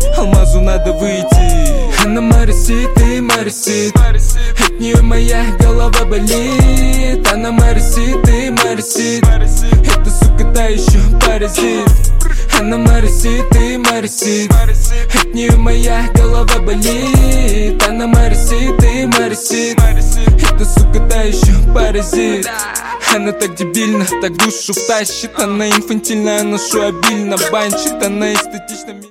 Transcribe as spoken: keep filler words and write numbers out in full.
алмазу надо выйти. Она моросит и моросит, от нее моя голова болит. Она моросит и моросит, эта сука та еще паразит. Она моросит и моросит, от нее моя голова болит. Она моросит и моросит, эта сука та еще паразит. Она так дебильна, так душу втащит. Она инфантильная, ношу обильно банчит. Она эстетична.